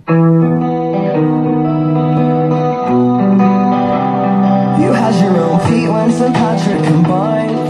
You had your own Pete, Wentz, and Patrick combined.